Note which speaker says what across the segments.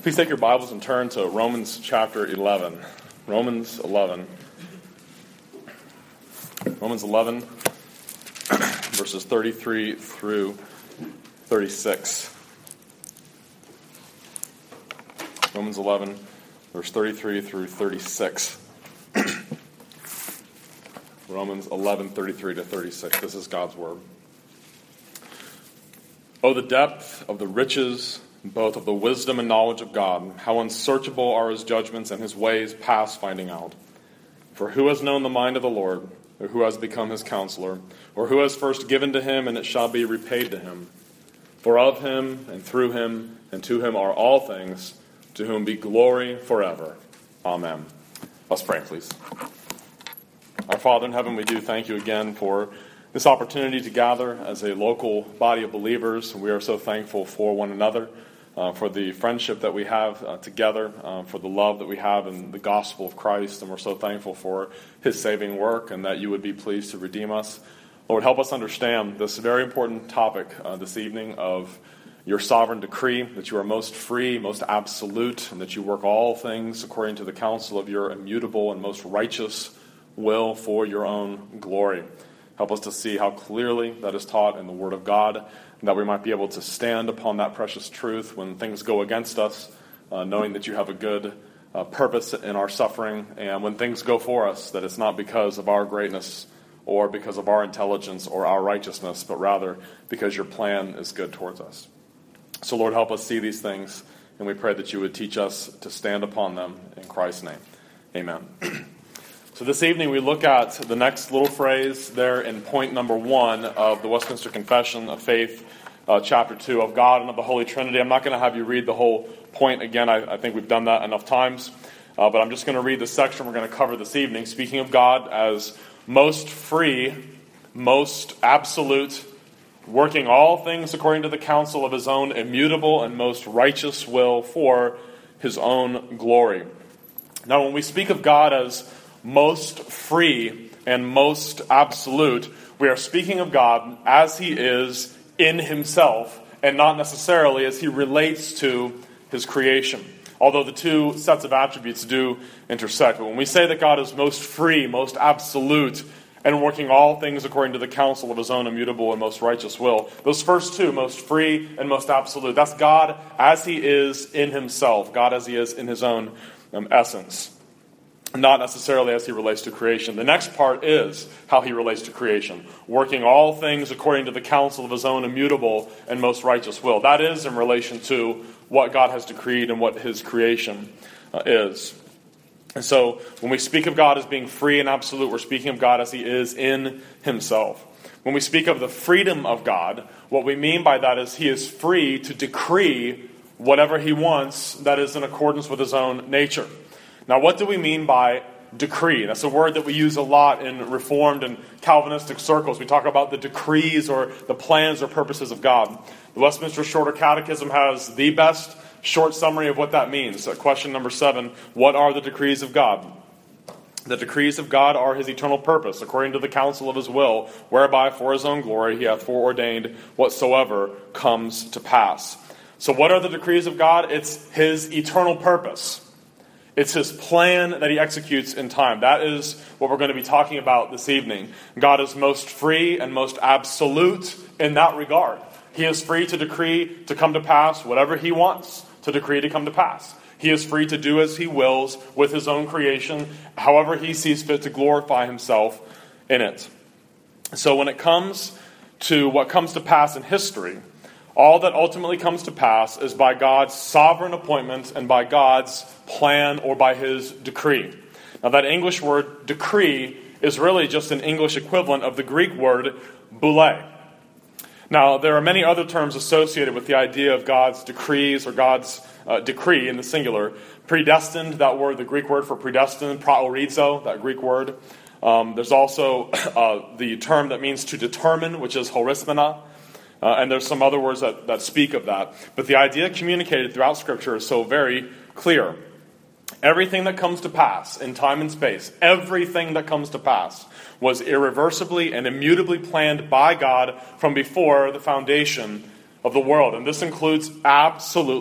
Speaker 1: Please take your Bibles and turn to Romans chapter 11. Romans 11. Romans 11, verses 33 through 36. Romans 11, verse 33 through 36. Romans 11, 33 to 36. This is God's word. Oh, the depth of the riches, both of the wisdom and knowledge of God. How unsearchable are his judgments and his ways past finding out. For who has known the mind of the Lord, or who has become his counselor, or who has first given to him, and it shall be repaid to him? For of him, and through him, and to him are all things, to whom be glory forever. Amen. Let's pray, please. Our Father in heaven, we do thank you again for this opportunity to gather as a local body of believers. We are so thankful for one another, for the friendship that we have together, for the love that we have in the gospel of Christ, and we're so thankful for his saving work and that you would be pleased to redeem us. Lord, help us understand this very important topic this evening of your sovereign decree, that you are most free, most absolute, and that you work all things according to the counsel of your immutable and most righteous will for your own glory. Help us to see how clearly that is taught in the Word of God, and that we might be able to stand upon that precious truth when things go against us, knowing that you have a good purpose in our suffering, and when things go for us, that it's not because of our greatness or because of our intelligence or our righteousness, but rather because your plan is good towards us. So, Lord, help us see these things, and we pray that you would teach us to stand upon them in Christ's name. Amen. So this evening we look at the next little phrase there in point number 1 of the Westminster Confession of Faith, chapter 2, of God and of the Holy Trinity. I'm not going to have you read the whole point again. I think we've done that enough times. But I'm just going to read the section we're going to cover this evening, speaking of God as most free, most absolute, working all things according to the counsel of his own immutable and most righteous will for his own glory. Now, when we speak of God as most free and most absolute, we are speaking of God as he is in himself and not necessarily as he relates to his creation. Although the two sets of attributes do intersect. But when we say that God is most free, most absolute, and working all things according to the counsel of his own immutable and most righteous will, those first two, most free and most absolute, that's God as he is in himself, God as he is in his own essence. Not necessarily as he relates to creation. The next part is how he relates to creation. Working all things according to the counsel of his own immutable and most righteous will. That is in relation to what God has decreed and what his creation is. And so when we speak of God as being free and absolute, we're speaking of God as he is in himself. When we speak of the freedom of God, what we mean by that is he is free to decree whatever he wants that is in accordance with his own nature. Now, what do we mean by decree? That's a word that we use a lot in Reformed and Calvinistic circles. We talk about the decrees or the plans or purposes of God. The Westminster Shorter Catechism has the best short summary of what that means. Question number 7, what are the decrees of God? The decrees of God are his eternal purpose, according to the counsel of his will, whereby for his own glory he hath foreordained whatsoever comes to pass. So what are the decrees of God? It's his eternal purpose. It's his plan that he executes in time. That is what we're going to be talking about this evening. God is most free and most absolute in that regard. He is free to decree to come to pass whatever he wants to decree to come to pass. He is free to do as he wills with his own creation, however he sees fit to glorify himself in it. So when it comes to what comes to pass in history, all that ultimately comes to pass is by God's sovereign appointment and by God's plan or by his decree. Now that English word decree is really just an English equivalent of the Greek word boule. Now there are many other terms associated with the idea of God's decrees or God's decree in the singular. Predestined, that word, the Greek word for predestined, praorizo, that Greek word. There's also the term that means to determine, which is horismena. And there's some other words that speak of that. But the idea communicated throughout Scripture is so very clear. Everything that comes to pass in time and space, everything that comes to pass was irreversibly and immutably planned by God from before the foundation of the world. And this includes absolutely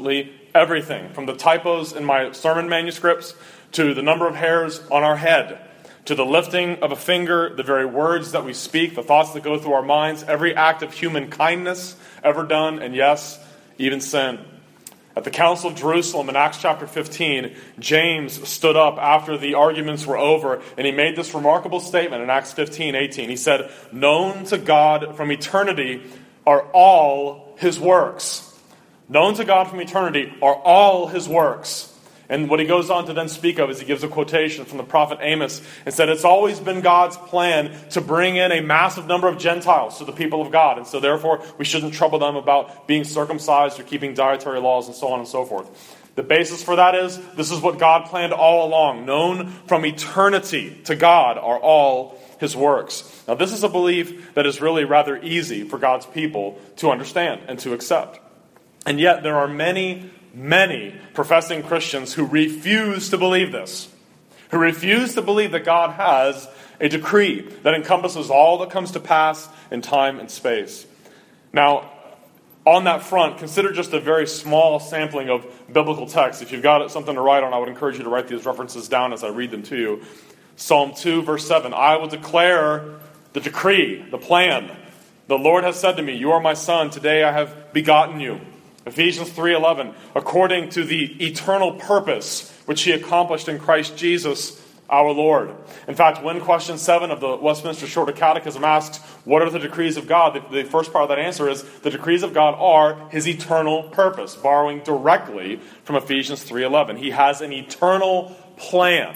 Speaker 1: everything, from the typos in my sermon manuscripts, to the number of hairs on our head, to the lifting of a finger, the very words that we speak, the thoughts that go through our minds, every act of human kindness ever done, and yes, even sin. At the Council of Jerusalem in Acts chapter 15, James stood up after the arguments were over, and he made this remarkable statement in Acts 15:18. He said, "Known to God from eternity are all his works." Known to God from eternity are all his works. And what he goes on to then speak of is he gives a quotation from the prophet Amos and said, it's always been God's plan to bring in a massive number of Gentiles to the people of God. And so therefore, we shouldn't trouble them about being circumcised or keeping dietary laws and so on and so forth. The basis for that is, this is what God planned all along. Known from eternity to God are all his works. Now this is a belief that is really rather easy for God's people to understand and to accept. And yet there are many professing Christians who refuse to believe this, who refuse to believe that God has a decree that encompasses all that comes to pass in time and space. Now, on that front, consider just a very small sampling of biblical text. If you've got something to write on, I would encourage you to write these references down as I read them to you. Psalm 2, verse 7, I will declare the decree, the plan. The Lord has said to me, you are my son, today I have begotten you. Ephesians 3:11, according to the eternal purpose which he accomplished in Christ Jesus our Lord. In fact, when question 7 of the Westminster Shorter Catechism asks, what are the decrees of God? The first part of that answer is, the decrees of God are his eternal purpose, borrowing directly from Ephesians 3:11. He has an eternal plan,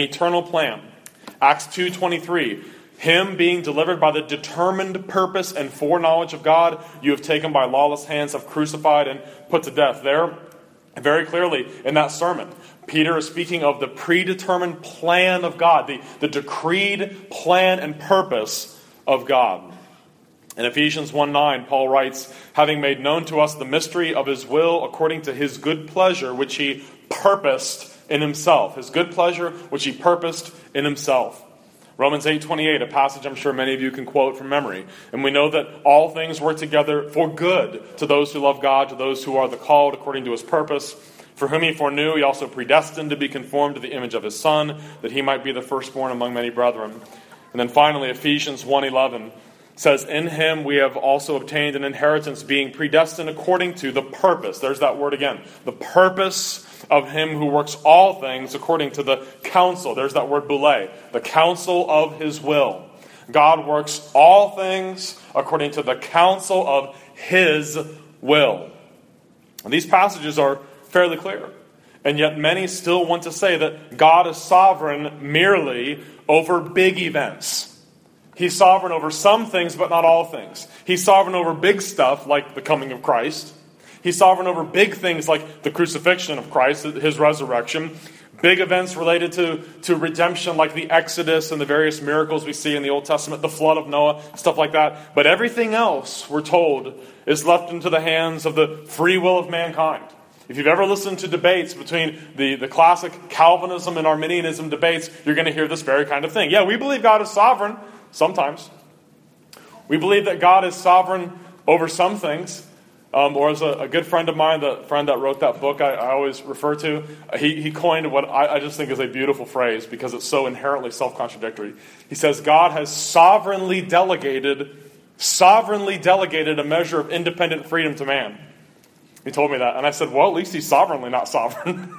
Speaker 1: Acts 2:23, him being delivered by the determined purpose and foreknowledge of God, you have taken by lawless hands, have crucified and put to death. There, very clearly in that sermon, Peter is speaking of the predetermined plan of God, the decreed plan and purpose of God. In Ephesians 1:9, Paul writes, having made known to us the mystery of his will according to his good pleasure, which he purposed in himself. His good pleasure, which he purposed in himself. Romans 8:28, a passage I'm sure many of you can quote from memory. And we know that all things work together for good to those who love God, to those who are the called according to his purpose. For whom he foreknew, he also predestined to be conformed to the image of his Son, that he might be the firstborn among many brethren. And then finally, Ephesians 1:11 says, in him we have also obtained an inheritance, being predestined according to the purpose. There's that word again. The purpose of him who works all things according to the counsel. There's that word boule. The counsel of his will. God works all things according to the counsel of his will. And these passages are fairly clear. And yet many still want to say that God is sovereign merely over big events. He's sovereign over some things, but not all things. He's sovereign over big stuff like the coming of Christ. He's sovereign over big things like the crucifixion of Christ, his resurrection. Big events related to redemption like the Exodus and the various miracles we see in the Old Testament, the flood of Noah, stuff like that. But everything else, we're told, is left into the hands of the free will of mankind. If you've ever listened to debates between the classic Calvinism and Arminianism debates, you're going to hear this very kind of thing. Yeah, we believe God is sovereign sometimes. We believe that God is sovereign over some things. Or as a good friend of mine, the friend that wrote that book I always refer to, he coined what I just think is a beautiful phrase because it's so inherently self-contradictory. He says, God has sovereignly delegated a measure of independent freedom to man. He told me that. And I said, well, at least he's sovereignly not sovereign.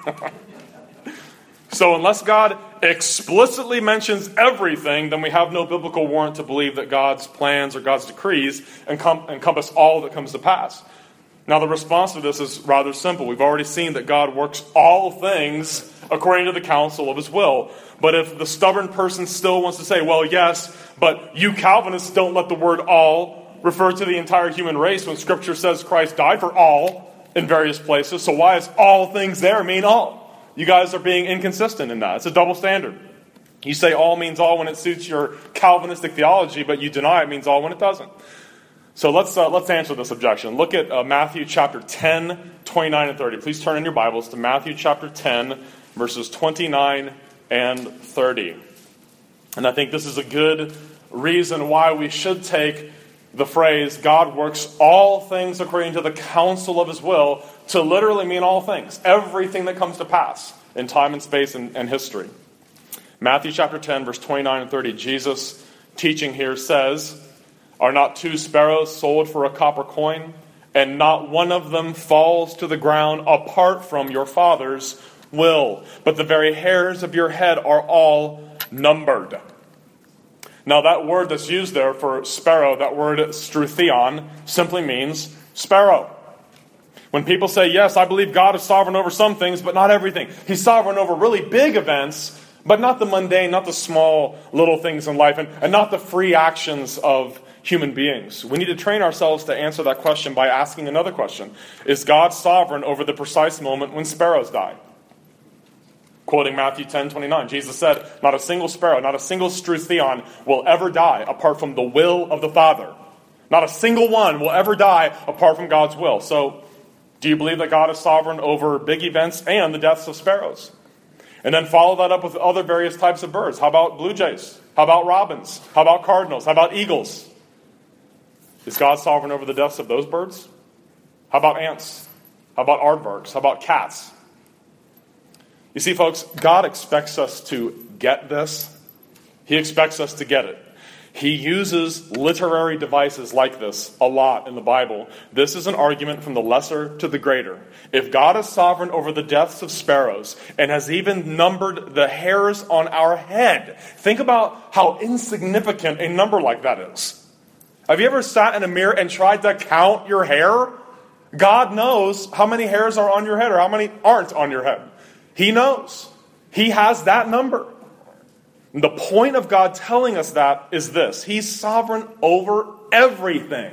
Speaker 1: So unless God explicitly mentions everything, then we have no biblical warrant to believe that God's plans or God's decrees encompass all that comes to pass. Now the response to this is rather simple. We've already seen that God works all things according to the counsel of his will. But if the stubborn person still wants to say, well, yes, but you Calvinists don't let the word all refer to the entire human race when Scripture says Christ died for all in various places, so why does all things there mean all? You guys are being inconsistent in that. It's a double standard. You say all means all when it suits your Calvinistic theology, but you deny it means all when it doesn't. So let's answer this objection. Look at Matthew chapter 10, 29 and 30. Please turn in your Bibles to Matthew chapter 10, verses 29 and 30. And I think this is a good reason why we should take the phrase, God works all things according to the counsel of his will, to literally mean all things, everything that comes to pass in time and space and history. Matthew chapter 10, verse 29 and 30, Jesus teaching here says, "Are not 2 sparrows sold for a copper coin? And not one of them falls to the ground apart from your Father's will. But the very hairs of your head are all numbered." Now that word that's used there for sparrow, that word struthion, simply means sparrow. When people say, yes, I believe God is sovereign over some things, but not everything. He's sovereign over really big events, but not the mundane, not the small little things in life, and not the free actions of human beings. We need to train ourselves to answer that question by asking another question. Is God sovereign over the precise moment when sparrows die? Quoting Matthew 10:29, Jesus said, not a single sparrow, not a single struthion will ever die apart from the will of the Father. Not a single one will ever die apart from God's will. So, do you believe that God is sovereign over big events and the deaths of sparrows? And then follow that up with other various types of birds. How about blue jays? How about robins? How about cardinals? How about eagles? Is God sovereign over the deaths of those birds? How about ants? How about aardvarks? How about cats? You see, folks, God expects us to get this. He expects us to get it. He uses literary devices like this a lot in the Bible. This is an argument from the lesser to the greater. If God is sovereign over the deaths of sparrows and has even numbered the hairs on our head, think about how insignificant a number like that is. Have you ever sat in a mirror and tried to count your hair? God knows how many hairs are on your head or how many aren't on your head. He knows. He has that number. And the point of God telling us that is this. He's sovereign over everything.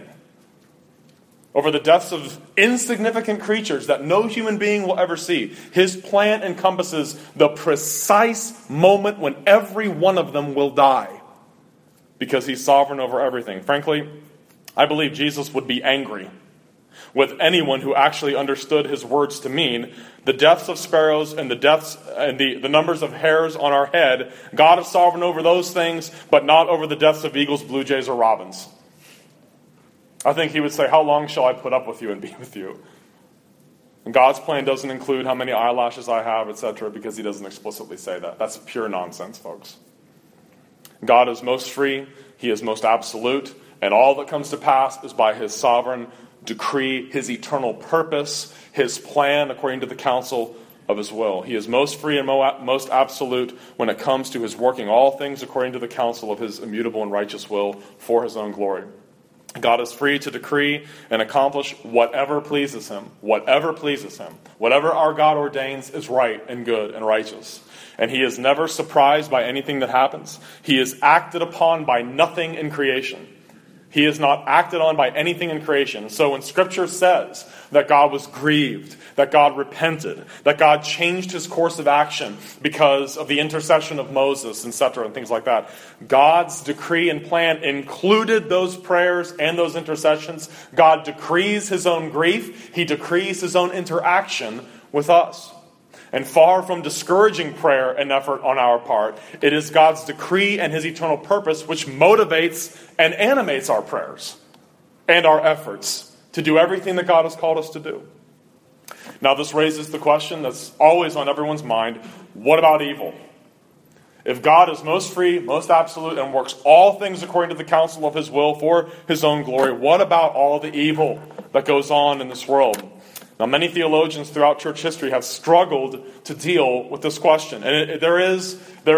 Speaker 1: Over the deaths of insignificant creatures that no human being will ever see. His plan encompasses the precise moment when every one of them will die. Because he's sovereign over everything. Frankly, I believe Jesus would be angry with anyone who actually understood his words to mean the deaths of sparrows and the deaths and the numbers of hairs on our head. God is sovereign over those things, but not over the deaths of eagles, blue jays, or robins. I think he would say, how long shall I put up with you and be with you? And God's plan doesn't include how many eyelashes I have, etc., because he doesn't explicitly say that. That's pure nonsense, folks. God is most free, he is most absolute, and all that comes to pass is by his sovereign decree, his eternal purpose, his plan according to the counsel of his will. He is most free and most absolute when it comes to his working all things according to the counsel of his immutable and righteous will for his own glory. God is free to decree and accomplish whatever pleases him. Whatever pleases him. Whatever our God ordains is right and good and righteous. And he is never surprised by anything that happens. He is acted upon by nothing in creation. He is not acted on by anything in creation. So when Scripture says that God was grieved, that God repented, that God changed his course of action because of the intercession of Moses, etc., and things like that, God's decree and plan included those prayers and those intercessions. God decrees his own grief. He decrees his own interaction with us. And far from discouraging prayer and effort on our part, it is God's decree and his eternal purpose which motivates and animates our prayers and our efforts to do everything that God has called us to do. Now this raises the question that's always on everyone's mind, what about evil? If God is most free, most absolute, and works all things according to the counsel of his will for his own glory, what about all the evil that goes on in this world? Now, many theologians throughout church history have struggled to deal with this question. And there is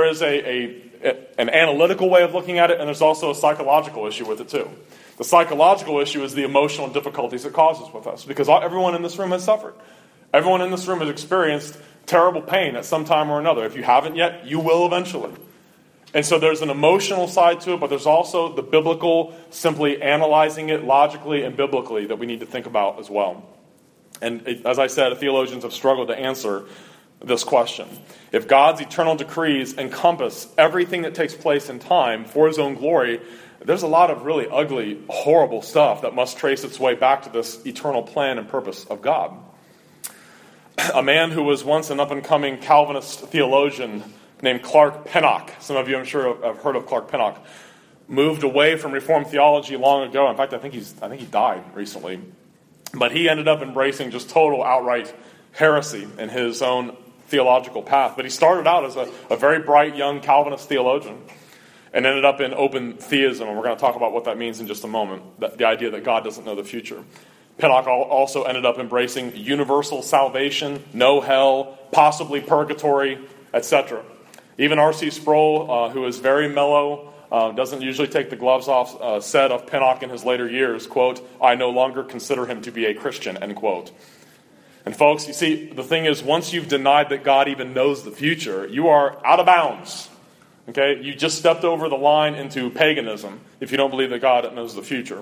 Speaker 1: an analytical way of looking at it, and there's also a psychological issue with it too. The psychological issue is the emotional difficulties it causes with us, because everyone in this room has suffered. Everyone in this room has experienced terrible pain at some time or another. If you haven't yet, you will eventually. And so there's an emotional side to it, but there's also the biblical, simply analyzing it logically and biblically that we need to think about as well. And as I said, theologians have struggled to answer this question. If God's eternal decrees encompass everything that takes place in time for his own glory, there's a lot of really ugly, horrible stuff that must trace its way back to this eternal plan and purpose of God. A man who was once an up-and-coming Calvinist theologian named Clark Pinnock, some of you I'm sure have heard of Clark Pinnock, moved away from Reformed theology long ago. In fact, I think he died recently. But he ended up embracing just total outright heresy in his own theological path. But he started out as a very bright young Calvinist theologian and ended up in open theism. And we're going to talk about what that means in just a moment, the idea that God doesn't know the future. Pennock also ended up embracing universal salvation, no hell, possibly purgatory, etc. Even R.C. Sproul, who is very mellow, doesn't usually take the gloves off, said of Pennock in his later years, quote, "I no longer consider him to be a Christian," end quote. And folks, you see, the thing is, once you've denied that God even knows the future, you are out of bounds. Okay? You just stepped over the line into paganism if you don't believe that God knows the future.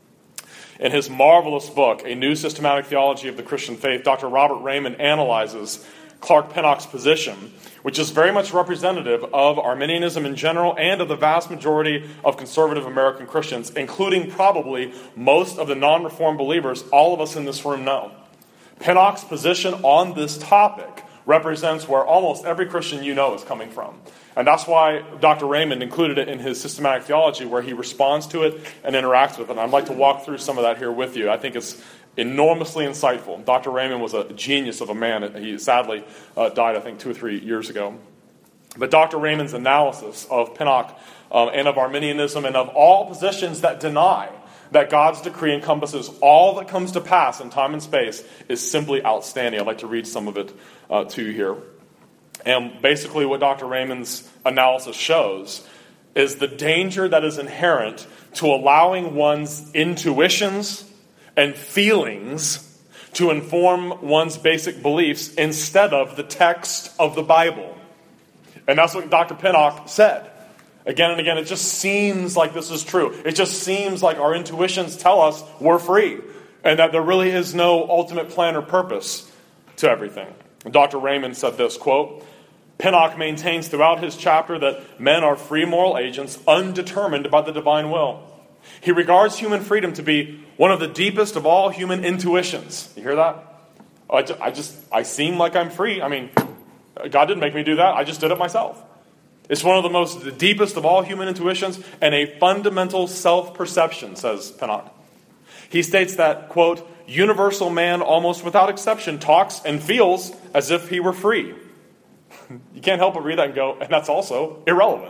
Speaker 1: In his marvelous book, A New Systematic Theology of the Christian Faith, Dr. Robert Raymond analyzes Clark Pennock's position, which is very much representative of Arminianism in general and of the vast majority of conservative American Christians, including probably most of the non-reformed believers all of us in this room know. Pennock's position on this topic represents where almost every Christian you know is coming from. And that's why Dr. Raymond included it in his systematic theology, where he responds to it and interacts with it. And I'd like to walk through some of that here with you. I think it's enormously insightful. Dr. Raymond was a genius of a man. He sadly died, I think, 2 or 3 years ago. But Dr. Raymond's analysis of Pennock and of Arminianism and of all positions that deny that God's decree encompasses all that comes to pass in time and space is simply outstanding. I'd like to read some of it to you here. And basically what Dr. Raymond's analysis shows is the danger that is inherent to allowing one's intuitions and feelings to inform one's basic beliefs instead of the text of the Bible. And that's what Dr. Pennock said. Again and again, it just seems like this is true. It just seems like our intuitions tell us we're free and that there really is no ultimate plan or purpose to everything. And Dr. Raymond said this, quote, "Pennock maintains throughout his chapter that men are free moral agents undetermined by the divine will. He regards human freedom to be one of the deepest of all human intuitions." You hear that? I seem like I'm free. I mean, God didn't make me do that. I just did it myself. It's one of the deepest of all human intuitions and a fundamental self-perception, says Pennock. He states that, quote, "Universal man almost without exception talks and feels as if he were free." You can't help but read that and go, and that's also irrelevant.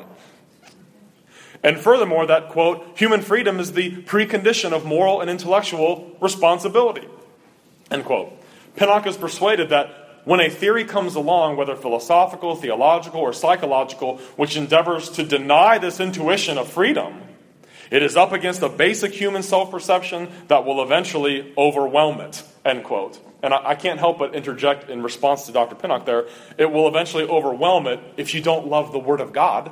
Speaker 1: And furthermore, that, quote, "human freedom is the precondition of moral and intellectual responsibility," end quote. Pennock is persuaded that when a theory comes along, whether philosophical, theological, or psychological, which endeavors to deny this intuition of freedom, it is up against a basic human self-perception that will eventually overwhelm it, end quote. And I can't help but interject in response to Dr. Pennock there. It will eventually overwhelm it if you don't love the Word of God.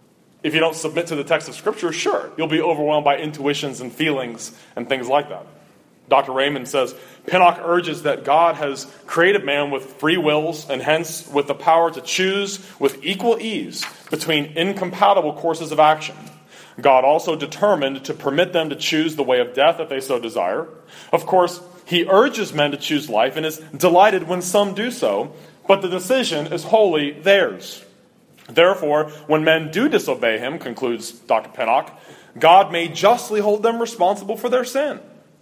Speaker 1: If you don't submit to the text of Scripture, sure, you'll be overwhelmed by intuitions and feelings and things like that. Dr. Raymond says, Pennock urges that God has created man with free wills and hence with the power to choose with equal ease between incompatible courses of action. God also determined to permit them to choose the way of death if they so desire. Of course, he urges men to choose life and is delighted when some do so, but the decision is wholly theirs. Therefore, when men do disobey him, concludes Dr. Pennock, God may justly hold them responsible for their sin.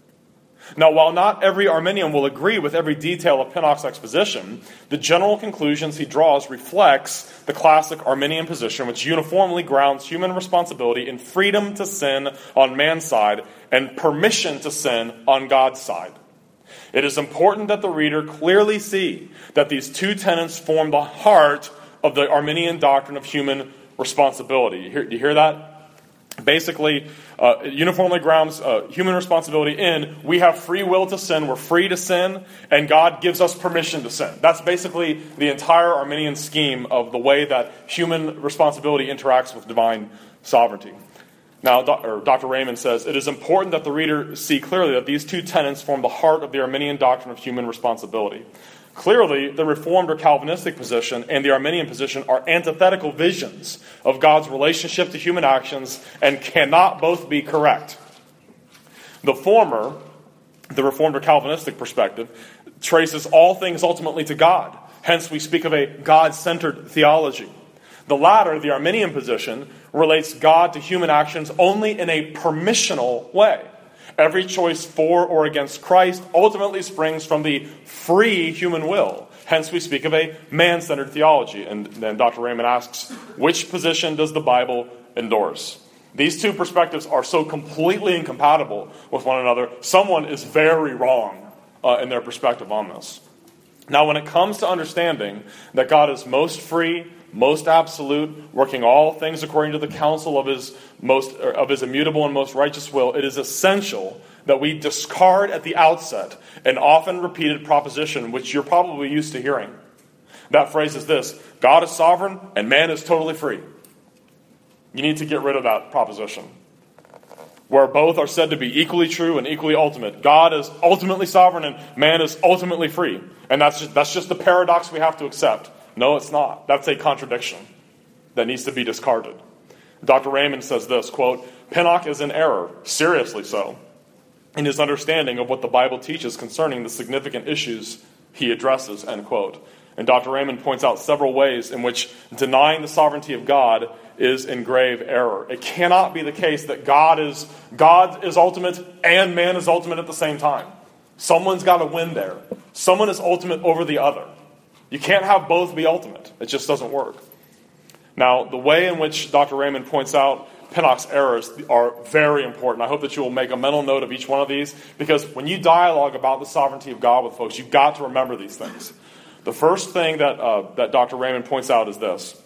Speaker 1: Now, while not every Arminian will agree with every detail of Pennock's exposition, the general conclusions he draws reflects the classic Arminian position, which uniformly grounds human responsibility in freedom to sin on man's side and permission to sin on God's side. It is important that the reader clearly see that these two tenets form the heart of the Arminian doctrine of human responsibility. Do you hear that? Basically, uniformly grounds human responsibility in we have free will to sin, we're free to sin, and God gives us permission to sin. That's basically the entire Arminian scheme of the way that human responsibility interacts with divine sovereignty. Now, Dr. Raymond says, it is important that the reader see clearly that these two tenets form the heart of the Arminian doctrine of human responsibility. Clearly, the Reformed or Calvinistic position and the Arminian position are antithetical visions of God's relationship to human actions and cannot both be correct. The former, the Reformed or Calvinistic perspective, traces all things ultimately to God. Hence, we speak of a God-centered theology. The latter, the Arminian position, relates God to human actions only in a permissional way. Every choice for or against Christ ultimately springs from the free human will. Hence, we speak of a man-centered theology. And then Dr. Raymond asks, which position does the Bible endorse? These two perspectives are so completely incompatible with one another, someone is very wrong in their perspective on this. Now, when it comes to understanding that God is most free, most absolute, working all things according to the counsel of his immutable and most righteous will, it is essential that we discard at the outset an often repeated proposition which you're probably used to hearing. That phrase is this: God is sovereign and man is totally free. You need to get rid of that proposition, where both are said to be equally true and equally ultimate. God is ultimately sovereign and man is ultimately free. And that's just the paradox we have to accept. No, it's not. That's a contradiction that needs to be discarded. Dr. Raymond says this, quote, Pinnock is in error, seriously so, in his understanding of what the Bible teaches concerning the significant issues he addresses, end quote. And Dr. Raymond points out several ways in which denying the sovereignty of God is in grave error. It cannot be the case that God is ultimate and man is ultimate at the same time. Someone's got to win there. Someone is ultimate over the other. You can't have both be ultimate. It just doesn't work. Now, the way in which Dr. Raymond points out Pinnock's errors are very important. I hope that you will make a mental note of each one of these, because when you dialogue about the sovereignty of God with folks, you've got to remember these things. The first thing that Dr. Raymond points out is this.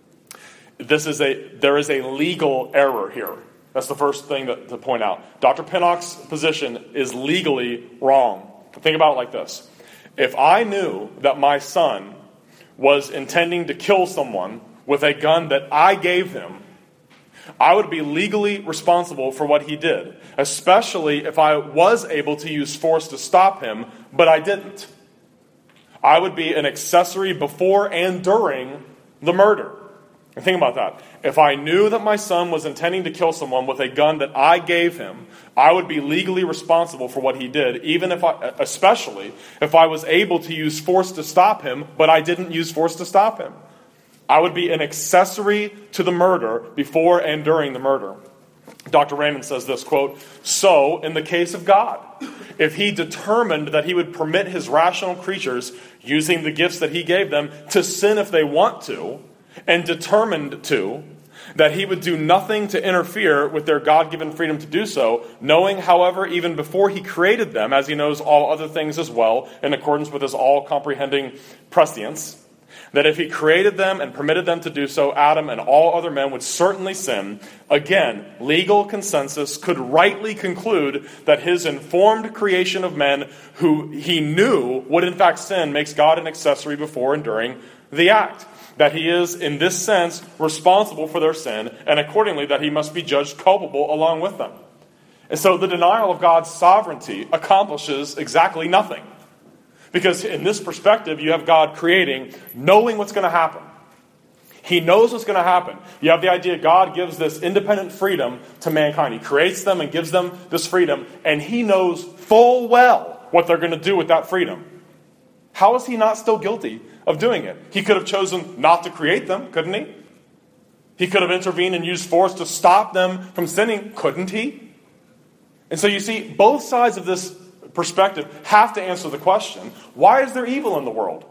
Speaker 1: There is a legal error here. That's the first thing to point out. Dr. Pinnock's position is legally wrong. Think about it like this. If I knew that my son was intending to kill someone with a gun that I gave him, I would be legally responsible for what he did, especially if I was able to use force to stop him, but I didn't. I would be an accessory before and during the murder. And think about that. If I knew that my son was intending to kill someone with a gun that I gave him, I would be legally responsible for what he did, especially if I was able to use force to stop him, but I didn't use force to stop him. I would be an accessory to the murder before and during the murder. Dr. Raymond says this, quote, so, in the case of God, if he determined that he would permit his rational creatures, using the gifts that he gave them, to sin if they want to, and determined to, that he would do nothing to interfere with their God-given freedom to do so, knowing, however, even before he created them, as he knows all other things as well, in accordance with his all-comprehending prescience, that if he created them and permitted them to do so, Adam and all other men would certainly sin. Again, legal consensus could rightly conclude that his informed creation of men who he knew would in fact sin makes God an accessory before and during the act. That he is, in this sense, responsible for their sin, and accordingly that he must be judged culpable along with them. And so the denial of God's sovereignty accomplishes exactly nothing. Because in this perspective, you have God creating, knowing what's going to happen. He knows what's going to happen. You have the idea God gives this independent freedom to mankind. He creates them and gives them this freedom, and he knows full well what they're going to do with that freedom. How is he not still guilty of doing it? He could have chosen not to create them, couldn't he? He could have intervened and used force to stop them from sinning, couldn't he? And so you see, both sides of this perspective have to answer the question, why is there evil in the world?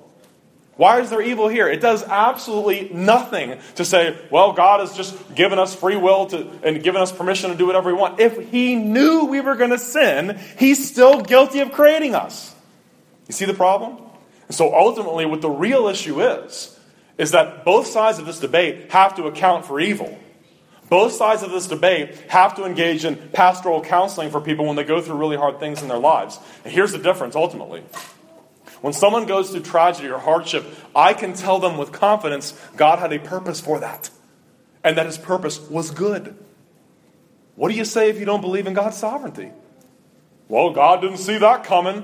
Speaker 1: Why is there evil here? It does absolutely nothing to say, well, God has just given us free will and given us permission to do whatever we want. If he knew we were going to sin, he's still guilty of creating us. You see the problem? And so ultimately what the real issue is that both sides of this debate have to account for evil. Both sides of this debate have to engage in pastoral counseling for people when they go through really hard things in their lives. And here's the difference, ultimately. When someone goes through tragedy or hardship, I can tell them with confidence God had a purpose for that, and that his purpose was good. What do you say if you don't believe in God's sovereignty? Well, God didn't see that coming.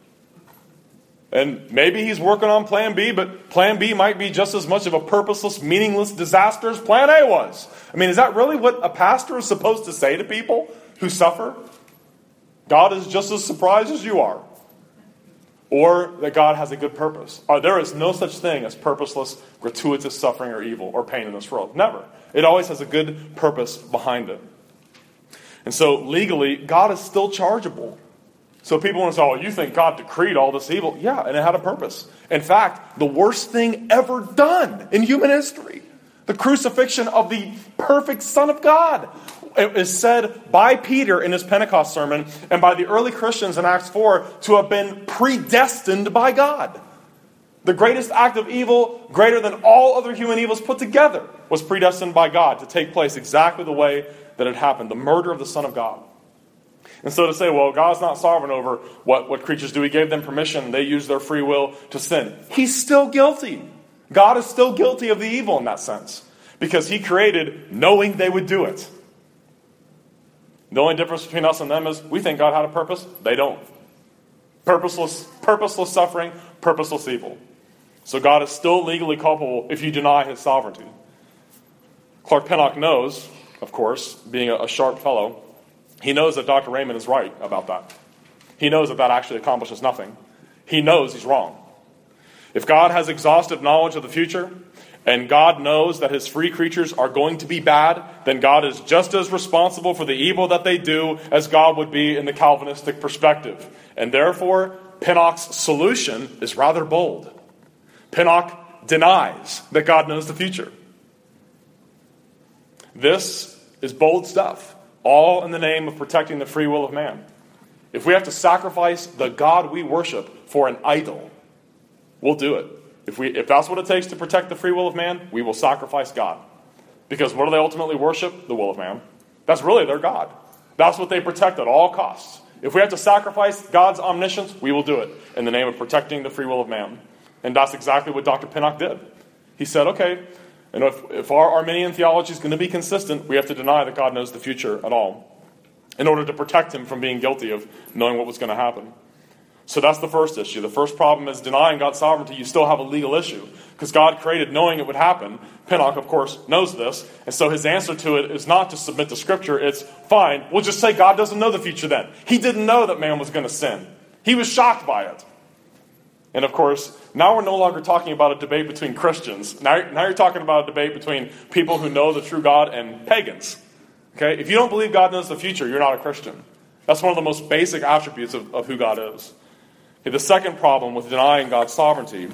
Speaker 1: And maybe he's working on plan B, but plan B might be just as much of a purposeless, meaningless disaster as plan A was. I mean, is that really what a pastor is supposed to say to people who suffer? God is just as surprised as you are. Or that God has a good purpose. There is no such thing as purposeless, gratuitous suffering or evil or pain in this world. Never. It always has a good purpose behind it. And so legally, God is still chargeable. So people want to say, oh, you think God decreed all this evil? Yeah, and it had a purpose. In fact, the worst thing ever done in human history, the crucifixion of the perfect Son of God, it is said by Peter in his Pentecost sermon and by the early Christians in Acts 4 to have been predestined by God. The greatest act of evil, greater than all other human evils put together, was predestined by God to take place exactly the way that it happened, the murder of the Son of God. And so to say, well, God's not sovereign over what creatures do. He gave them permission. They used their free will to sin. He's still guilty. God is still guilty of the evil in that sense, because he created knowing they would do it. The only difference between us and them is we think God had a purpose. They don't. Purposeless suffering, purposeless evil. So God is still legally culpable if you deny his sovereignty. Clark Pinnock knows, of course, being a sharp fellow, he knows that Dr. Raymond is right about that. He knows that actually accomplishes nothing. He knows he's wrong. If God has exhaustive knowledge of the future, and God knows that his free creatures are going to be bad, then God is just as responsible for the evil that they do as God would be in the Calvinistic perspective. And therefore, Pinnock's solution is rather bold. Pinnock denies that God knows the future. This is bold stuff, all in the name of protecting the free will of man. If we have to sacrifice the God we worship for an idol, we'll do it. If that's what it takes to protect the free will of man, we will sacrifice God. Because what do they ultimately worship? The will of man. That's really their God. That's what they protect at all costs. If we have to sacrifice God's omniscience, we will do it in the name of protecting the free will of man. And that's exactly what Dr. Pinnock did. He said, okay, and if our Arminian theology is going to be consistent, we have to deny that God knows the future at all in order to protect him from being guilty of knowing what was going to happen. So that's the first issue. The first problem is denying God's sovereignty. You still have a legal issue because God created knowing it would happen. Pinnock, of course, knows this. And so his answer to it is not to submit to Scripture. It's, fine, we'll just say God doesn't know the future then. He didn't know that man was going to sin. He was shocked by it. And of course, now we're no longer talking about a debate between Christians. Now you're talking about a debate between people who know the true God and pagans. Okay? If you don't believe God knows the future, you're not a Christian. That's one of the most basic attributes of who God is. Okay, the second problem with denying God's sovereignty,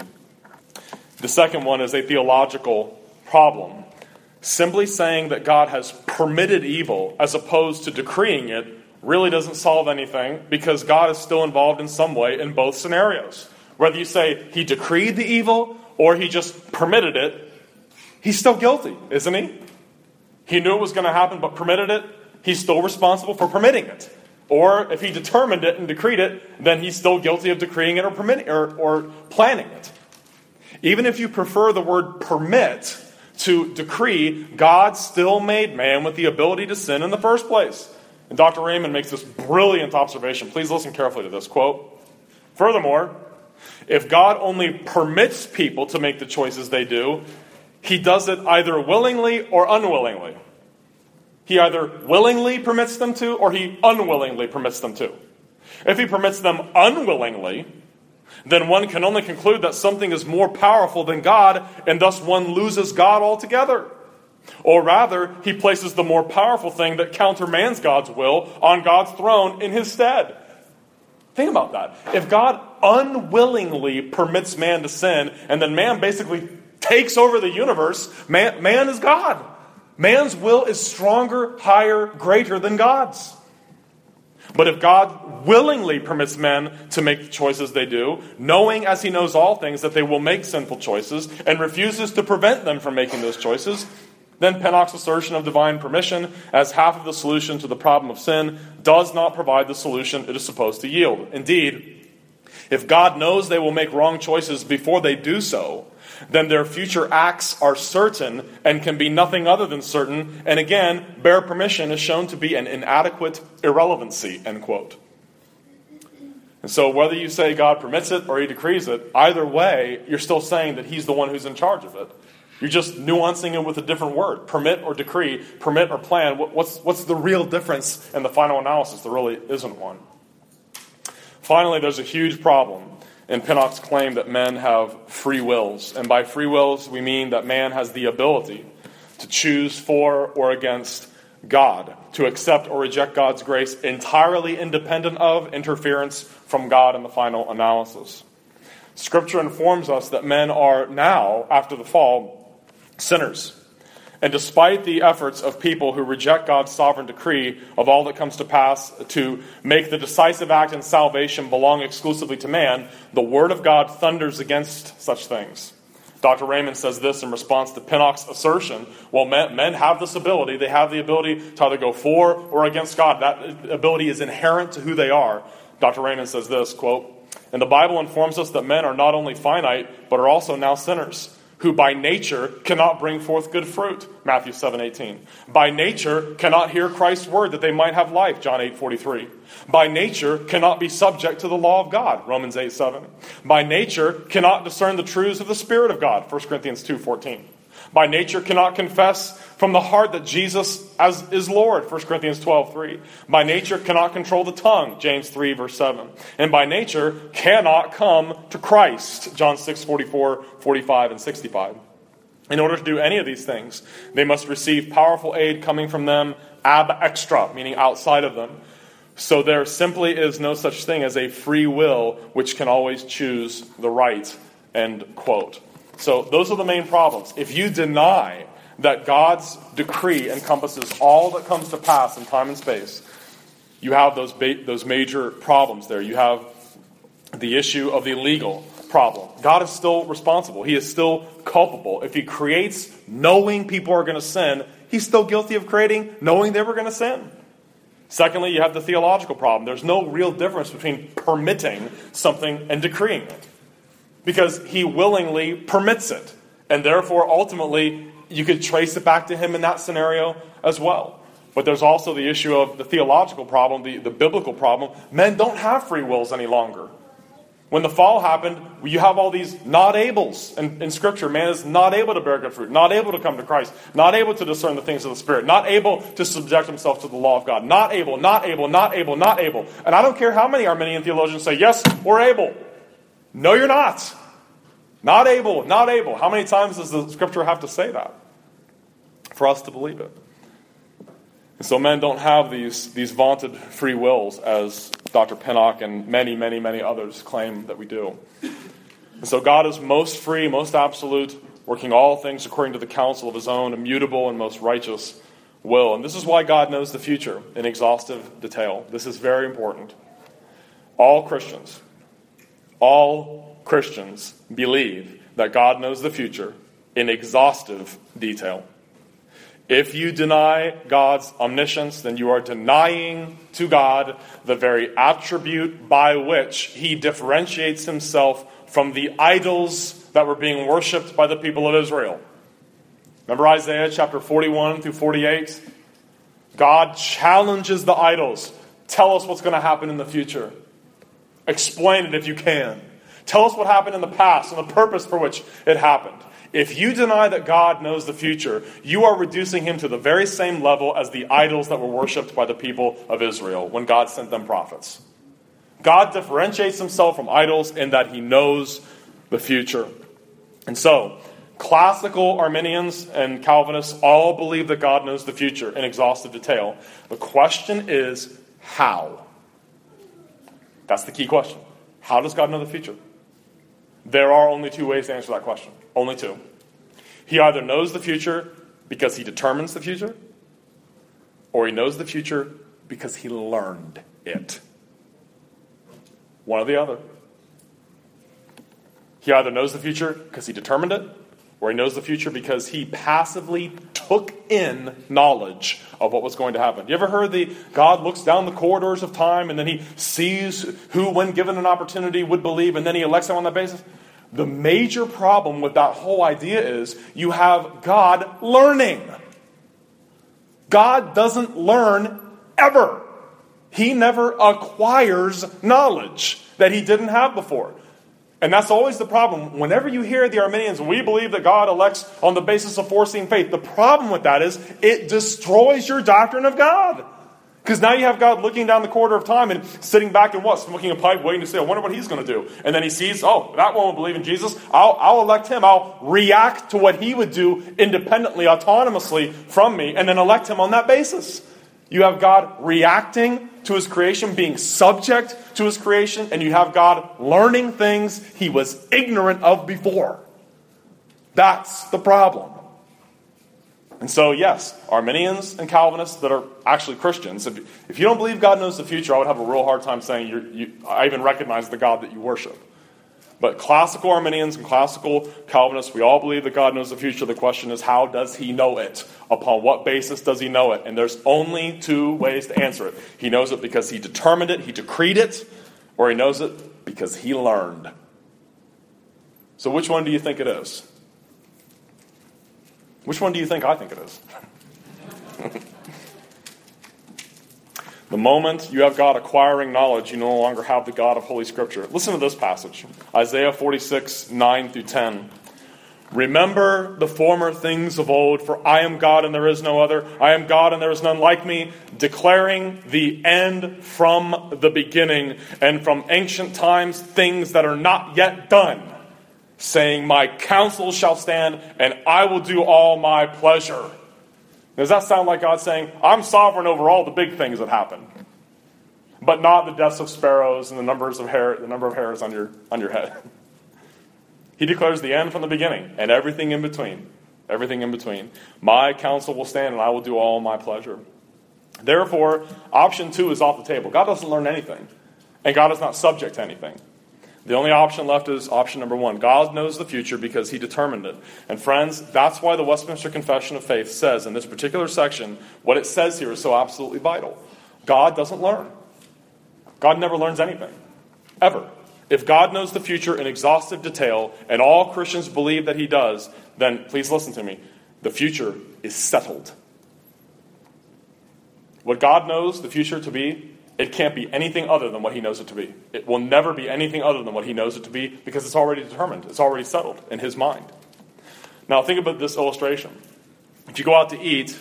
Speaker 1: the second one is a theological problem. Simply saying that God has permitted evil as opposed to decreeing it really doesn't solve anything because God is still involved in some way in both scenarios. Whether you say he decreed the evil or he just permitted it, he's still guilty, isn't he? He knew it was going to happen but permitted it. He's still responsible for permitting it. Or if he determined it and decreed it, then he's still guilty of decreeing it or permitting or planning it. Even if you prefer the word permit to decree, God still made man with the ability to sin in the first place. And Dr. Raymond makes this brilliant observation. Please listen carefully to this quote. Furthermore, if God only permits people to make the choices they do, he does it either willingly or unwillingly. He either willingly permits them to, or he unwillingly permits them to. If he permits them unwillingly, then one can only conclude that something is more powerful than God, and thus one loses God altogether. Or rather, he places the more powerful thing that countermands God's will on God's throne in his stead. Think about that. If God unwillingly permits man to sin, and then man basically takes over the universe, man is God. Man's will is stronger, higher, greater than God's. But if God willingly permits men to make the choices they do, knowing as he knows all things that they will make sinful choices, and refuses to prevent them from making those choices, then Pinnock's assertion of divine permission as half of the solution to the problem of sin does not provide the solution it is supposed to yield. Indeed, if God knows they will make wrong choices before they do so, then their future acts are certain and can be nothing other than certain, and again, bare permission is shown to be an inadequate irrelevancy, end quote. And so whether you say God permits it or he decrees it, either way, you're still saying that he's the one who's in charge of it. You're just nuancing it with a different word. Permit or decree, permit or plan. What's the real difference in the final analysis? There really isn't one. Finally, there's a huge problem in Pinnock's claim that men have free wills. And by free wills, we mean that man has the ability to choose for or against God, to accept or reject God's grace entirely independent of interference from God in the final analysis. Scripture informs us that men are now, after the fall, sinners. And despite the efforts of people who reject God's sovereign decree of all that comes to pass to make the decisive act in salvation belong exclusively to man, the Word of God thunders against such things. Dr. Raymond says this in response to Pinnock's assertion, well, men have this ability. They have the ability to either go for or against God. That ability is inherent to who they are. Dr. Raymond says this, quote, and the Bible informs us that men are not only finite, but are also now sinners, who by nature cannot bring forth good fruit, Matthew 7:18. By nature cannot hear Christ's word that they might have life, John 8:43. By nature cannot be subject to the law of God, Romans 8:7. By nature cannot discern the truths of the Spirit of God, 1 Corinthians 2:14. By nature cannot confess from the heart that Jesus is Lord, 1 Corinthians 12:3. By nature cannot control the tongue, James 3, verse 7. And by nature cannot come to Christ, John 6:44, 45, and 65. In order to do any of these things, they must receive powerful aid coming from them ab extra, meaning outside of them. So there simply is no such thing as a free will which can always choose the right, end quote. So those are the main problems. If you deny that God's decree encompasses all that comes to pass in time and space, you have those major problems there. You have the issue of the legal problem. God is still responsible. He is still culpable. If he creates knowing people are going to sin, he's still guilty of creating knowing they were going to sin. Secondly, you have the theological problem. There's no real difference between permitting something and decreeing it, because he willingly permits it. And therefore, ultimately, you could trace it back to him in that scenario as well. But there's also the issue of the theological problem, the biblical problem. Men don't have free wills any longer. When the fall happened, you have all these not ables in Scripture. Man is not able to bear good fruit, not able to come to Christ, not able to discern the things of the Spirit, not able to subject himself to the law of God. Not able, not able, not able, not able. And I don't care how many Arminian theologians say, yes, we're able. No, you're not. Not able, not able. How many times does the Scripture have to say that for us to believe it? And so men don't have these vaunted free wills, as Dr. Pinnock and many, many, many others claim that we do. And so God is most free, most absolute, working all things according to the counsel of his own immutable and most righteous will. And this is why God knows the future in exhaustive detail. This is very important. All Christians believe that God knows the future in exhaustive detail. If you deny God's omniscience, then you are denying to God the very attribute by which he differentiates himself from the idols that were being worshipped by the people of Israel. Remember Isaiah chapter 41 through 48? God challenges the idols. Tell us what's going to happen in the future. Explain it if you can. Tell us what happened in the past and the purpose for which it happened. If you deny that God knows the future, you are reducing him to the very same level as the idols that were worshipped by the people of Israel when God sent them prophets. God differentiates himself from idols in that he knows the future. And so, classical Arminians and Calvinists all believe that God knows the future in exhaustive detail. The question is, how? That's the key question. How does God know the future? There are only two ways to answer that question. Only two. He either knows the future because he determines the future, or he knows the future because he learned it. One or the other. He either knows the future because he determined it, or he knows the future because he passively took in knowledge of what was going to happen. You ever heard God looks down the corridors of time and then he sees who, when given an opportunity, would believe, and then he elects them on that basis? The major problem with that whole idea is you have God learning. God doesn't learn ever. He never acquires knowledge that he didn't have before. And that's always the problem. Whenever you hear the Arminians, we believe that God elects on the basis of foreseen faith. The problem with that is it destroys your doctrine of God. Because now you have God looking down the corridor of time and sitting back and what? Smoking a pipe, waiting to say, I wonder what he's going to do. And then he sees, oh, that one will believe in Jesus. I'll elect him. I'll react to what he would do independently, autonomously from me, and then elect him on that basis. You have God reacting to his creation, being subject to his creation, and you have God learning things he was ignorant of before. That's the problem. And so, yes, Arminians and Calvinists that are actually Christians, if you don't believe God knows the future, I would have a real hard time saying I even recognize the God that you worship. But classical Arminians and classical Calvinists, we all believe that God knows the future. The question is, how does he know it? Upon what basis does he know it? And there's only two ways to answer it. He knows it because he determined it, he decreed it, or he knows it because he learned. So which one do you think it is? Which one do you think I think it is? The moment you have God acquiring knowledge, you no longer have the God of Holy Scripture. Listen to this passage. Isaiah 46, 9 through 10. Remember the former things of old, for I am God and there is no other. I am God and there is none like me, declaring the end from the beginning, and from ancient times things that are not yet done, saying, my counsel shall stand, and I will do all my pleasure. Does that sound like God saying, I'm sovereign over all the big things that happen, but not the deaths of sparrows and the number of hairs on your head? He declares the end from the beginning and everything in between. Everything in between. My counsel will stand, and I will do all my pleasure. Therefore, option 2 is off the table. God doesn't learn anything, and God is not subject to anything. The only option left is option number 1. God knows the future because he determined it. And friends, that's why the Westminster Confession of Faith says in this particular section, what it says here is so absolutely vital. God doesn't learn. God never learns anything. Ever. If God knows the future in exhaustive detail, and all Christians believe that he does, then please listen to me. The future is settled. What God knows the future to be, it can't be anything other than what he knows it to be. It will never be anything other than what he knows it to be because it's already determined. It's already settled in his mind. Now think about this illustration. If you go out to eat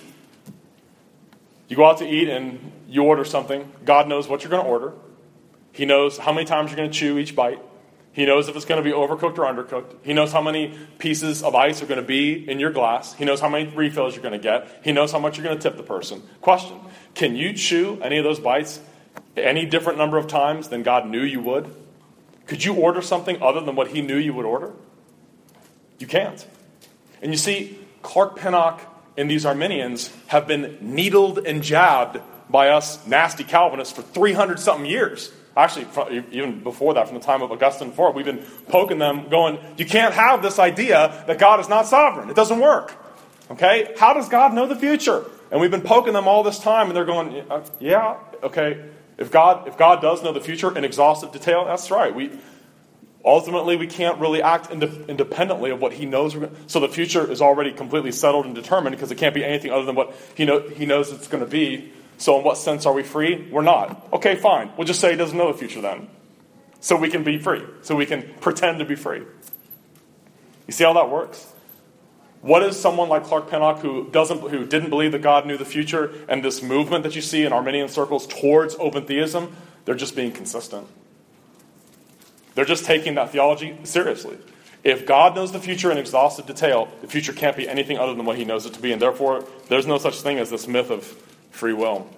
Speaker 1: and you order something, God knows what you're going to order. He knows how many times you're going to chew each bite. He knows if it's going to be overcooked or undercooked. He knows how many pieces of ice are going to be in your glass. He knows how many refills you're going to get. He knows how much you're going to tip the person. Question, can you chew any of those bites any different number of times than God knew you would? Could you order something other than what he knew you would order? You can't. And you see, Clark Pinnock and these Arminians have been needled and jabbed by us nasty Calvinists for 300-something years. Actually, even before that, from the time of Augustine forward, we've been poking them, going, you can't have this idea that God is not sovereign. It doesn't work. Okay? How does God know the future? And we've been poking them all this time, and they're going, yeah, okay. If God does know the future in exhaustive detail, that's right. Ultimately, we can't really act independently of what he knows. So the future is already completely settled and determined because it can't be anything other than what he knows it's going to be. So in what sense are we free? We're not. Okay, fine. We'll just say he doesn't know the future then. So we can be free. So we can pretend to be free. You see how that works? What is someone like Clark Pinnock who didn't believe that God knew the future, and this movement that you see in Arminian circles towards open theism? They're just being consistent. They're just taking that theology seriously. If God knows the future in exhaustive detail, the future can't be anything other than what he knows it to be, and therefore there's no such thing as this myth of free will.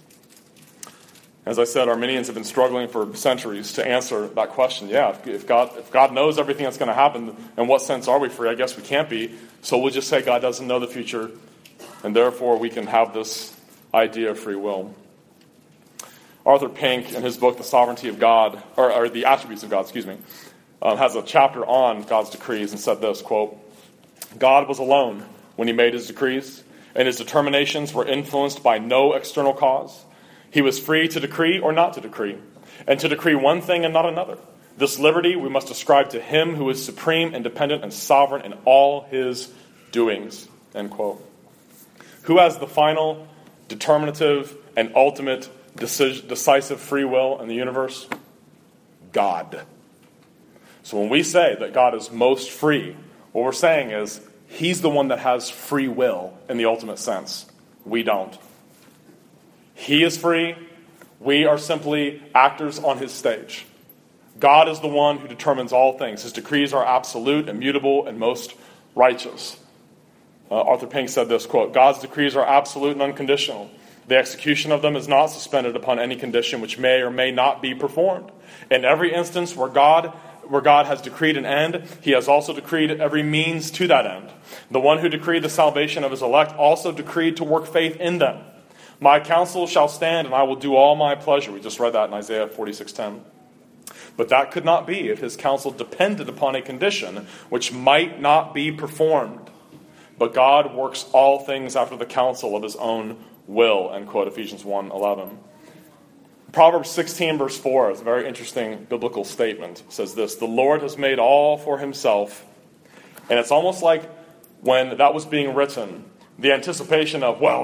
Speaker 1: As I said, Arminians have been struggling for centuries to answer that question. Yeah, if God knows everything that's going to happen, in what sense are we free? I guess we can't be. So we'll just say God doesn't know the future, and therefore we can have this idea of free will. Arthur Pink, in his book, The Sovereignty of God, or The Attributes of God, has a chapter on God's decrees and said this, quote, God was alone when he made his decrees, and his determinations were influenced by no external cause. He was free to decree or not to decree, and to decree one thing and not another. This liberty we must ascribe to him who is supreme, independent, and sovereign in all his doings. End quote. Who has the final, determinative, and ultimate decisive free will in the universe? God. So when we say that God is most free, what we're saying is he's the one that has free will in the ultimate sense. We don't. He is free. We are simply actors on his stage. God is the one who determines all things. His decrees are absolute, immutable, and most righteous. Arthur Pink said this, quote, "God's decrees are absolute and unconditional. The execution of them is not suspended upon any condition which may or may not be performed. In every instance where God has decreed an end, he has also decreed every means to that end. The one who decreed the salvation of his elect also decreed to work faith in them. My counsel shall stand, and I will do all my pleasure." We just read that in Isaiah 46:10. But that could not be if his counsel depended upon a condition which might not be performed. But God works all things after the counsel of his own will, end quote, Ephesians 1:11. Proverbs 16 verse 4 is a very interesting biblical statement. It says this, "The Lord has made all for himself." And it's almost like when that was being written, the anticipation of, well,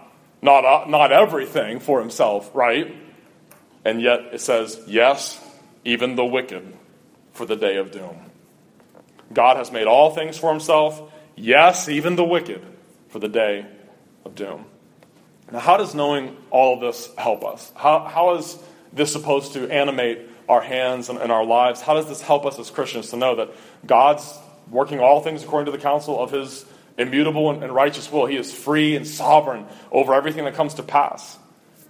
Speaker 1: not everything for himself, right? And yet it says, yes, even the wicked for the day of doom. God has made all things for himself, yes, even the wicked for the day of doom. Now, how does knowing all of this help us? How is this supposed to animate our hands and our lives? How does this help us as Christians to know that God's working all things according to the counsel of his immutable and righteous will? He is free and sovereign over everything that comes to pass.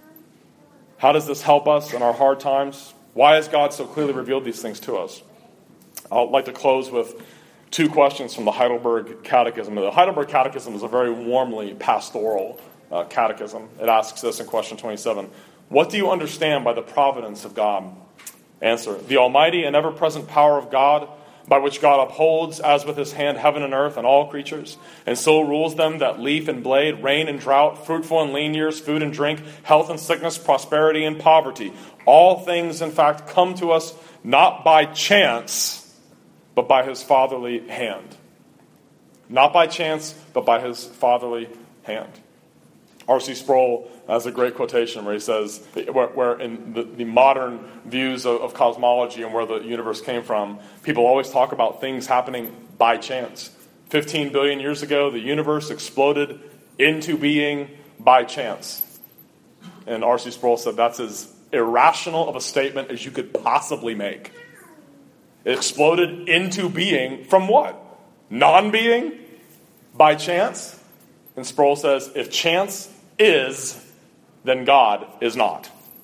Speaker 1: How does this help us in our hard times? Why has God so clearly revealed these things to us? I'd like to close with two questions from the Heidelberg Catechism. The Heidelberg Catechism is a very warmly pastoral catechism. It asks this in question 27. What do you understand by the providence of God? Answer. The almighty and ever-present power of God, by which God upholds, as with his hand, heaven and earth and all creatures, and so rules them that leaf and blade, rain and drought, fruitful and lean years, food and drink, health and sickness, prosperity and poverty. All things, in fact, come to us not by chance, but by his fatherly hand. Not by chance, but by his fatherly hand. R.C. Sproul has a great quotation where he says, where in the modern views of cosmology and where the universe came from, people always talk about things happening by chance. 15 billion years ago, the universe exploded into being by chance. And R.C. Sproul said that's as irrational of a statement as you could possibly make. It exploded into being from what? Non-being? By chance? And Sproul says, if chance is, then God is not.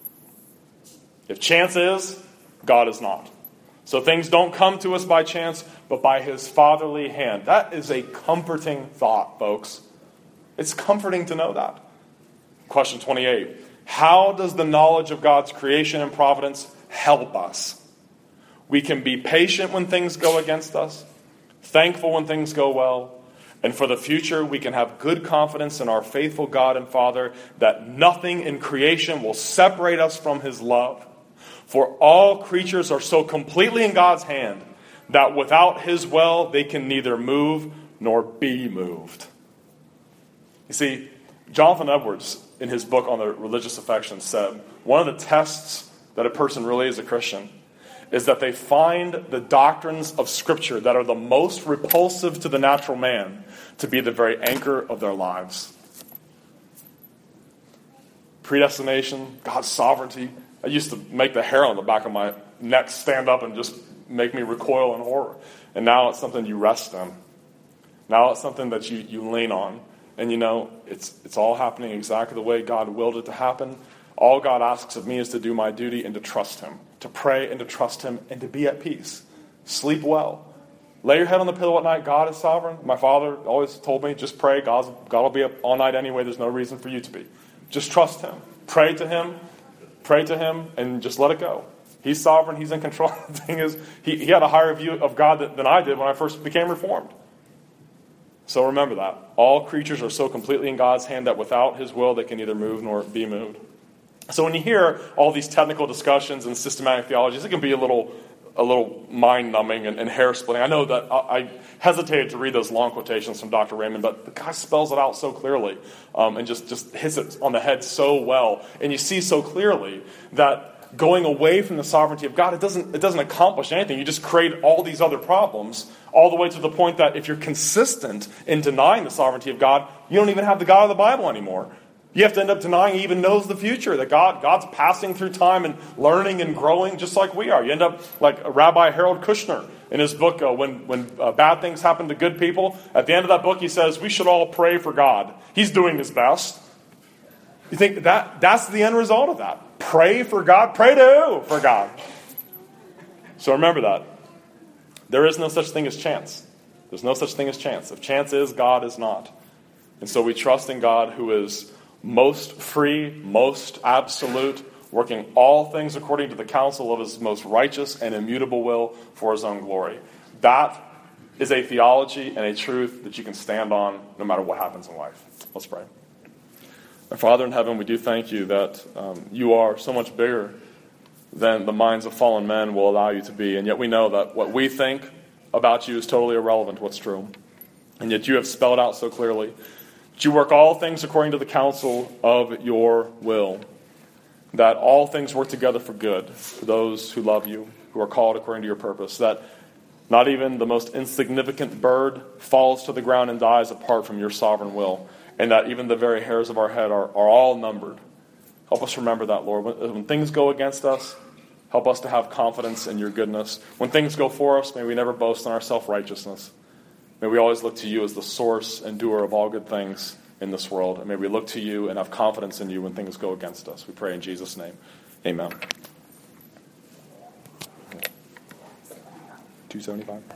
Speaker 1: If chance is, God is not. So things don't come to us by chance, but by his fatherly hand. That is a comforting thought, folks. It's comforting to know that. Question 28. How does the knowledge of God's creation and providence help us? We can be patient when things go against us, thankful when things go well, and for the future, we can have good confidence in our faithful God and Father that nothing in creation will separate us from his love. For all creatures are so completely in God's hand that without his will, they can neither move nor be moved. You see, Jonathan Edwards, in his book on the religious affections, said one of the tests that a person really is a Christian is that they find the doctrines of Scripture that are the most repulsive to the natural man to be the very anchor of their lives. Predestination, God's sovereignty. I used to make the hair on the back of my neck stand up and just make me recoil in horror. And now it's something you rest in. Now it's something that you lean on. And you know, it's all happening exactly the way God willed it to happen. All God asks of me is to do my duty and to trust him, to pray and to trust him and to be at peace. Sleep well. Lay your head on the pillow at night. God is sovereign. My father always told me, just pray. God will be up all night anyway. There's no reason for you to be. Just trust him. Pray to him, and just let it go. He's sovereign. He's in control. The thing is, he had a higher view of God than I did when I first became Reformed. So remember that. All creatures are so completely in God's hand that without his will, they can neither move nor be moved. So when you hear all these technical discussions and systematic theologies, it can be a little mind-numbing and hair-splitting. I know that I hesitated to read those long quotations from Dr. Raymond, but the guy spells it out so clearly and just hits it on the head so well. And you see so clearly that going away from the sovereignty of God, it doesn't accomplish anything. You just create all these other problems, all the way to the point that if you're consistent in denying the sovereignty of God, you don't even have the God of the Bible anymore. You have to end up denying he even knows the future, that God's passing through time and learning and growing just like we are. You end up like Rabbi Harold Kushner in his book, When Bad Things Happen to Good People. At the end of that book, he says, we should all pray for God. He's doing his best. You think that's the end result of that? Pray for God? Pray to who for God? So remember that. There is no such thing as chance. There's no such thing as chance. If chance is, God is not. And so we trust in God who is most free, most absolute, working all things according to the counsel of his most righteous and immutable will for his own glory. That is a theology and a truth that you can stand on no matter what happens in life. Let's pray. Our Father in heaven, we do thank you that you are so much bigger than the minds of fallen men will allow you to be. And yet we know that what we think about you is totally irrelevant to what's true. And yet you have spelled out so clearly that you work all things according to the counsel of your will. That all things work together for good for those who love you, who are called according to your purpose. That not even the most insignificant bird falls to the ground and dies apart from your sovereign will. And that even the very hairs of our head are all numbered. Help us remember that, Lord. When things go against us, help us to have confidence in your goodness. When things go for us, may we never boast in our self-righteousness. May we always look to you as the source and doer of all good things in this world. And may we look to you and have confidence in you when things go against us. We pray in Jesus' name. Amen. 275.